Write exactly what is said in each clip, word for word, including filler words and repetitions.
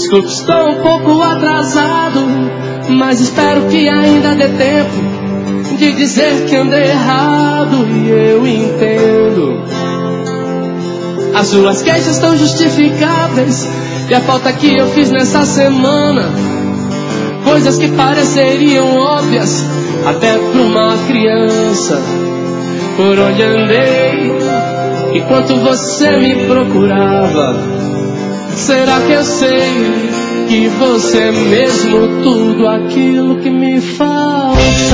Desculpe, estou um pouco atrasado, mas espero que ainda dê tempo de dizer que andei errado e eu entendo. As suas queixas estão justificáveis e a falta que eu fiz nessa semana, coisas que pareceriam óbvias até para uma criança. Por onde andei enquanto você me procurava? Será que eu sei que você é mesmo tudo aquilo que me faltava?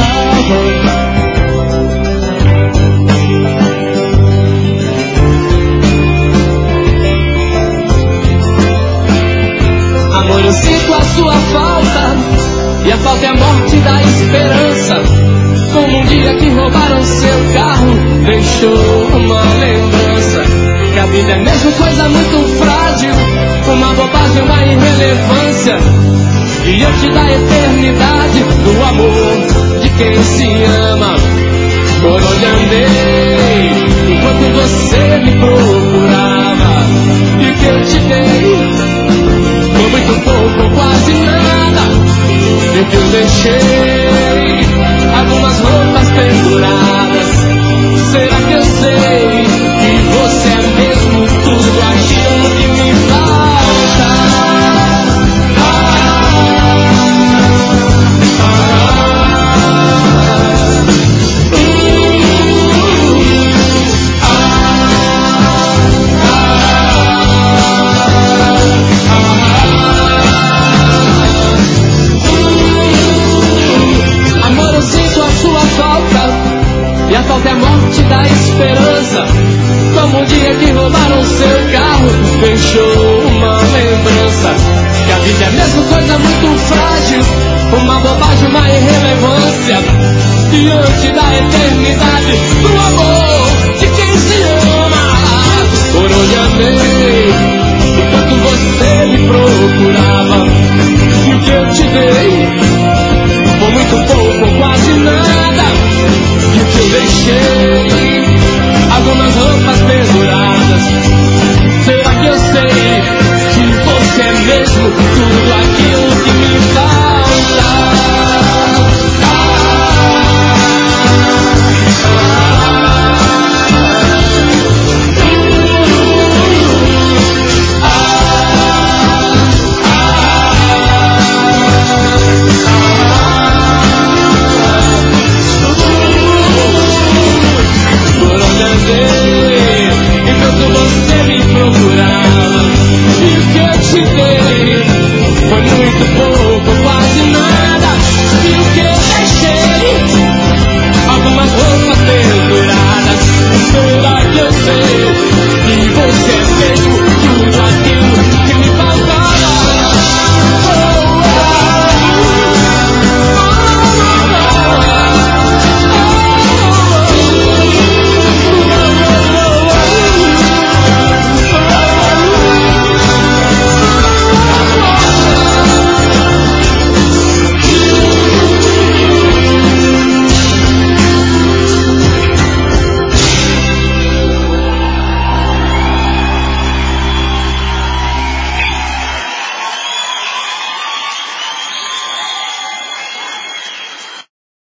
Amor, eu sinto a sua falta, e a falta é a morte da esperança. Como um dia que roubaram seu carro, deixou uma lembrança. Que a vida é mesmo coisa muito frágil, uma bobagem, uma irrelevância. Diante da eternidade, do amor de quem se ama. Por onde andei enquanto você me procurava, e que eu te dei foi muito pouco, quase nada. E que eu deixei algumas roupas penduradas. Será que eu sei que você é mesmo tudo aquilo que me falta? E a falta é a morte da esperança. Como o dia que roubaram seu carro, deixou uma lembrança. Que a vida é mesmo coisa muito frágil, uma bobagem, uma irrelevância. Diante da eternidade, do amor de quem se ama. Por onde andei enquanto você me procurava, e o que eu te dei foi muito pouco, quase nada. E o que eu deixei